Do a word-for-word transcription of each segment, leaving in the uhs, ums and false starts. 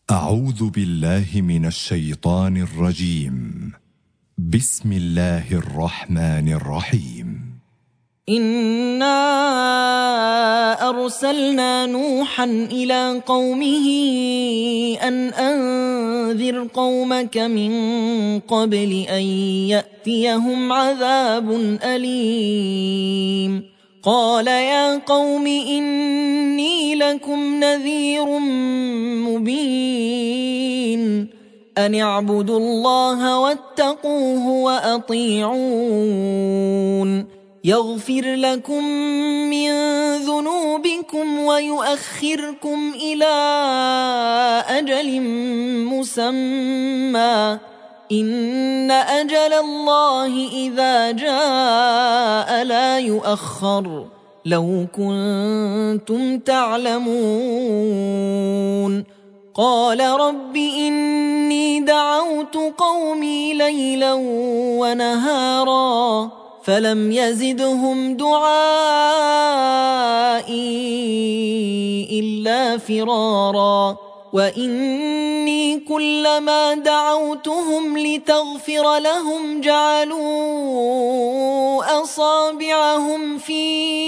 أعوذ بالله من الشيطان الرجيم. بسم الله الرحمن الرحيم. إنا أرسلنا نوحا إلى قومه أن أنذر قومك من قبل أن يأتيهم عذاب أليم. قال يا قوم إني لكم نذير مبين أن اعبدوا الله واتقوه وأطيعون يغفر لكم من ذنوبكم ويؤخركم إلى أجل مسمى إن أجل الله إذا جاء لا يؤخر لو كنتم تعلمون. قال رب إني دعوت قومي ليلا ونهارا فلم يزدهم دعائي إلا فرارا وإني كلما دعوتهم لتغفر لهم جعلوا أصابعهم في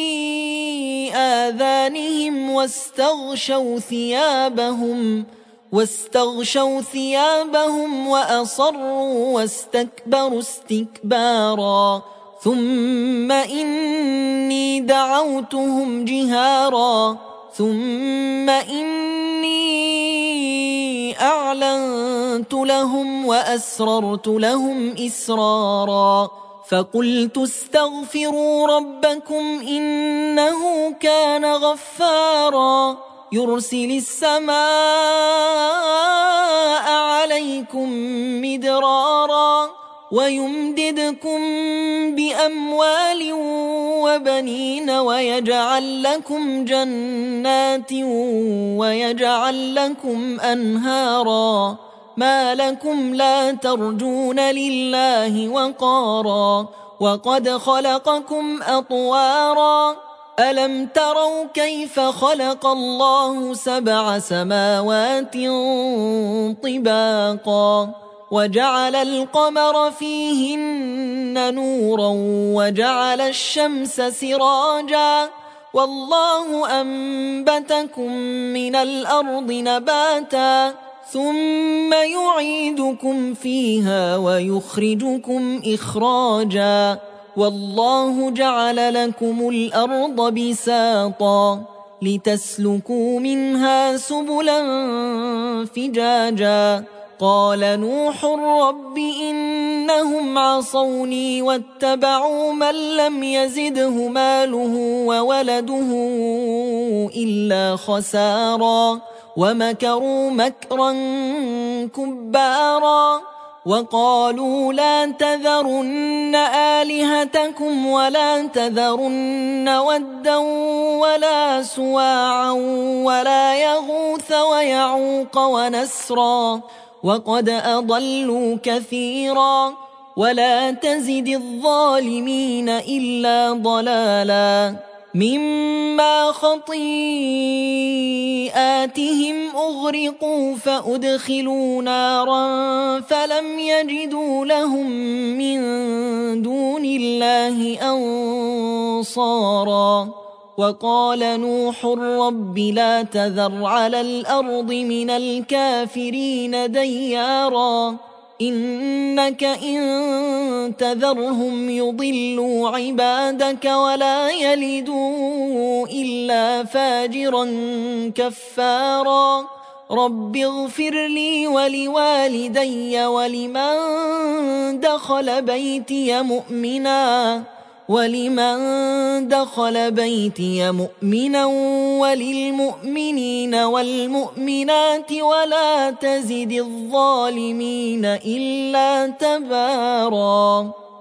آذانهم واستغشوا ثيابهم واستغشوا ثيابهم وأصروا واستكبروا استكبارا ثم إني دعوتهم جهارا ثم إني أعلنت لهم وأسررت لهم إسرارا فقلت استغفروا ربكم إنه كان غفارا يرسل السماء عليكم مدرارا ويمددكم بأموال وبنين ويجعل لكم جنات ويجعل لكم أنهارا ما لكم لا ترجون لله وقارا وقد خلقكم أطوارا ألم تروا كيف خلق الله سبع سماوات طباقا وجعل القمر فيهن نورا وجعل الشمس سراجا والله أنبتكم من الأرض نباتا ثم يعيدكم فيها ويخرجكم إخراجا والله جعل لكم الأرض بساطا لتسلكوا منها سبلا فجاجا قال نوح رب إنهم عصوني واتبعوا من لم يزده ماله وولده إلا خسارا ومكروا مكرا كبارا وقالوا لا تذرن آلهتكم ولا تذرن ودا ولا سواعا ولا يغوث ويعوق ونسرا وقد أضلوا كثيرا ولا تزد الظالمين إلا ضلالا مما خطيئاتهم أغرقوا فأدخلوا نارا فلم يجدوا لهم من دون الله أنصارا وقال نوح رب لا تذر على الأرض من الكافرين ديارا إنك إن تذرهم يضلوا عبادك ولا يلدوا إلا فاجرا كفارا رب اغفر لي ولوالدي ولمن دخل بيتي مؤمنا ولمن دخل بيتي مؤمنا وللمؤمنين والمؤمنات ولا تزد الظالمين إلا تبارا.